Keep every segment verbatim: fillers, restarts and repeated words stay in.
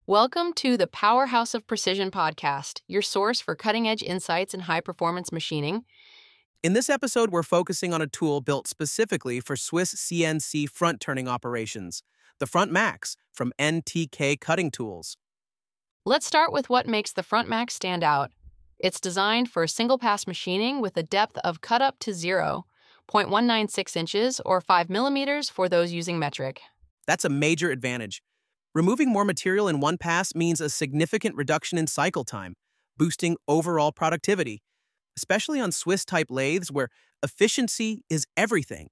Welcome to the Powerhouse of Precision podcast, your source for cutting-edge insights in high-performance machining. In this episode, we're focusing on a tool built specifically for Swiss C N C front-turning operations, the Front Max from N T K Cutting Tools. Let's start with what makes the Front Max stand out. It's designed for single-pass machining with a depth of cut up to zero, zero point one nine six inches or five millimeters for those using metric. That's a major advantage. Removing more material in one pass means a significant reduction in cycle time, boosting overall productivity, especially on Swiss-type lathes where efficiency is everything.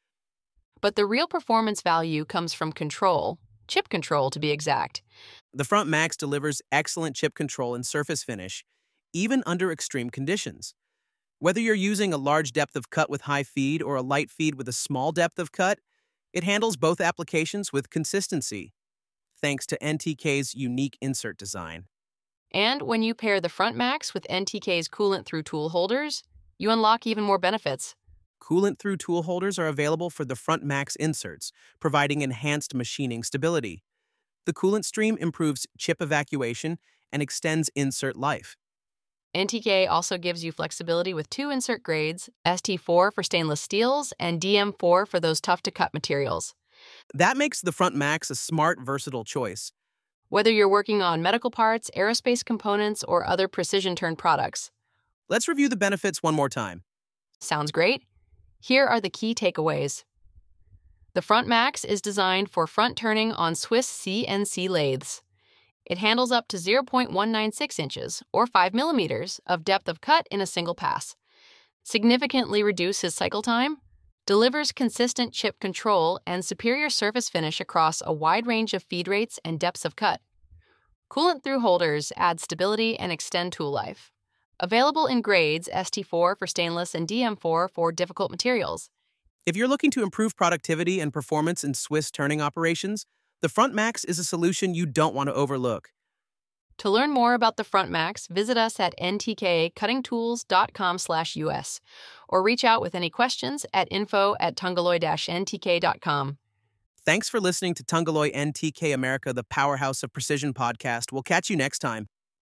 But the real performance value comes from control, chip control to be exact. The Front Max delivers excellent chip control and surface finish, even under extreme conditions. Whether you're using a large depth of cut with high feed or a light feed with a small depth of cut, it handles both applications with consistency, thanks to N T K's unique insert design. And when you pair the Front Max with N T K's coolant-through tool holders, you unlock even more benefits. Coolant-through tool holders are available for the Front Max inserts, providing enhanced machining stability. The coolant stream improves chip evacuation and extends insert life. N T K also gives you flexibility with two insert grades, S T four for stainless steels and D M four for those tough-to-cut materials. That makes the Front Max a smart, versatile choice. Whether you're working on medical parts, aerospace components, or other precision-turned products. Let's review the benefits one more time. Sounds great. Here are the key takeaways. The Front Max is designed for front turning on Swiss C N C lathes. It handles up to zero point one nine six inches, or five millimeters, of depth of cut in a single pass. Significantly reduces cycle time, delivers consistent chip control and superior surface finish across a wide range of feed rates and depths of cut. Coolant-through holders add stability and extend tool life. Available in grades S T four for stainless and D M four for difficult materials. If you're looking to improve productivity and performance in Swiss turning operations, the Front Max is a solution you don't want to overlook. To learn more about the Front Max, visit us at N T K cutting tools dot com slash U S or reach out with any questions at info at tungaloy dash N T K dot com. Thanks for listening to Tungaloy N T K America, the Powerhouse of Precision podcast. We'll catch you next time.